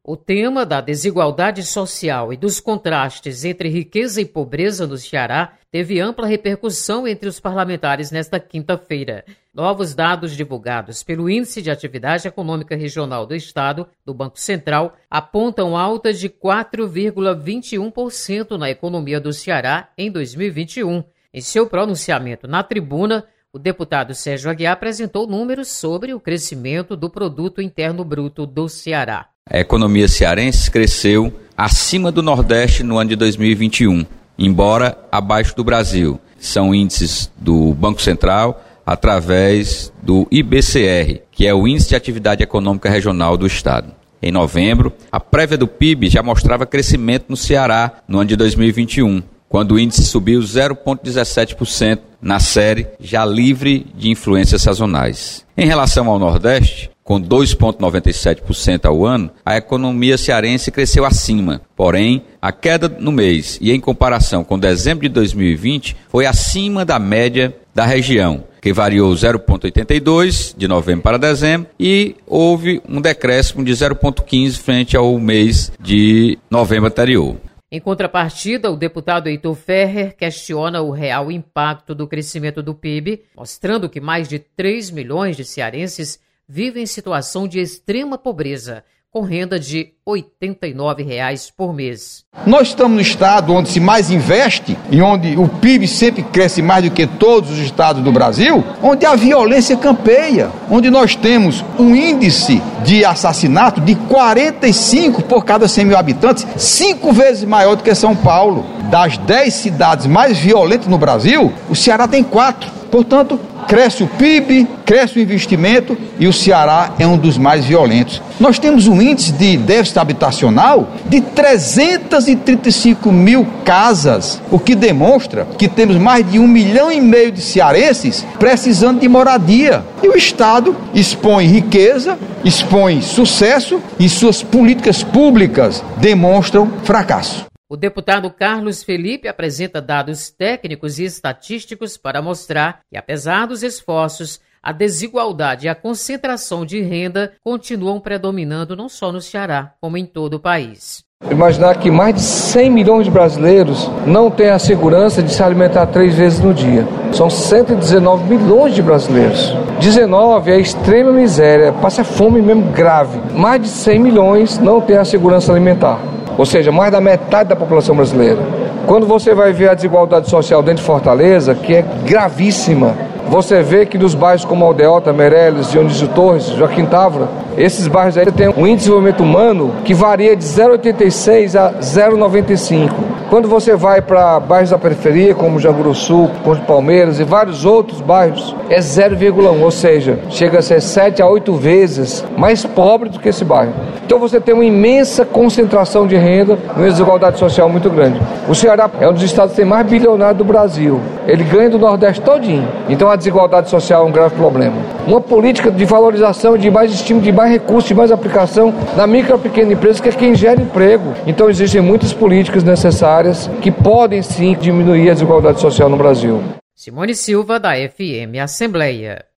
O tema da desigualdade social e dos contrastes entre riqueza e pobreza no Ceará teve ampla repercussão entre os parlamentares nesta quinta-feira. Novos dados divulgados pelo Índice de Atividade Econômica Regional do Estado, do Banco Central, apontam alta de 4,21% na economia do Ceará em 2021. Em seu pronunciamento na tribuna, o deputado Sérgio Aguiar apresentou números sobre o crescimento do Produto Interno Bruto do Ceará. A economia cearense cresceu acima do Nordeste no ano de 2021, embora abaixo do Brasil. São índices do Banco Central através do IBCR, que é o Índice de Atividade Econômica Regional do Estado. Em novembro, a prévia do PIB já mostrava crescimento no Ceará no ano de 2021, quando o índice subiu 0,17% na série, já livre de influências sazonais. Em relação ao Nordeste, com 2,97% ao ano, a economia cearense cresceu acima. Porém, a queda no mês e em comparação com dezembro de 2020 foi acima da média da região, que variou 0,82% de novembro para dezembro e houve um decréscimo de 0,15% frente ao mês de novembro anterior. Em contrapartida, o deputado Heitor Ferrer questiona o real impacto do crescimento do PIB, mostrando que mais de 3 milhões de cearenses vivem em situação de extrema pobreza, com renda de R$ 89,00 por mês. Nós estamos no estado onde se mais investe e onde o PIB sempre cresce mais do que todos os estados do Brasil, onde a violência campeia, onde nós temos um índice de assassinato de 45 por cada 100 mil habitantes, 5 vezes maior do que São Paulo. Das 10 cidades mais violentas no Brasil, o Ceará tem 4. Portanto, cresce o PIB, cresce o investimento e o Ceará é um dos mais violentos. Nós temos um índice de déficit habitacional de 335 mil casas, o que demonstra que temos mais de 1,5 milhão de cearenses precisando de moradia. E o Estado expõe riqueza, expõe sucesso e suas políticas públicas demonstram fracasso. O deputado Carlos Felipe apresenta dados técnicos e estatísticos para mostrar que, apesar dos esforços, a desigualdade e a concentração de renda continuam predominando não só no Ceará, como em todo o país. Imaginar que mais de 100 milhões de brasileiros não têm a segurança de se alimentar 3 vezes no dia. São 119 milhões de brasileiros. 19 é extrema miséria, passa fome mesmo grave. Mais de 100 milhões não têm a segurança alimentar. Ou seja, mais da metade da população brasileira. Quando você vai ver a desigualdade social dentro de Fortaleza, que é gravíssima, você vê que nos bairros como Aldeota, Meireles, Dionísio Torres, Joaquim Távora, esses bairros aí têm um índice de desenvolvimento humano que varia de 0,86 a 0,95. Quando você vai para bairros da periferia, como Janguru Sul, Ponte Palmeiras e vários outros bairros, é 0,1, ou seja, chega a ser 7 a 8 vezes mais pobre do que esse bairro. Então você tem uma imensa concentração de renda e uma desigualdade social muito grande. O Ceará é um dos estados que tem mais bilionário do Brasil. Ele ganha do Nordeste todinho. Então a desigualdade social é um grave problema. Uma política de valorização, de mais estímulo, de mais recursos, de mais aplicação na micro e pequena empresa, que é quem gera emprego. Então existem muitas políticas necessárias que podem sim diminuir a desigualdade social no Brasil. Simone Silva, da FM Assembleia.